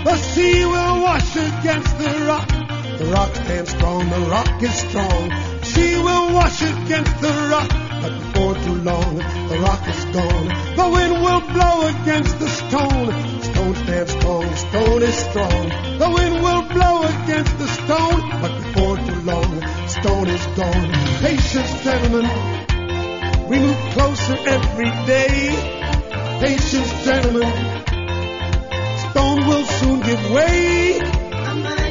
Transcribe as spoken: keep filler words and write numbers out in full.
The sea will wash against the rock. The rock stands strong, the rock is strong. She will wash against the rock, but before too long, the rock is gone. The wind will blow against the stone. Stone stands strong, stone is strong. The wind will blow against the stone, but before too long, stone is gone. Patience, gentlemen, we move closer every day. Patience, gentlemen, stone will soon give way.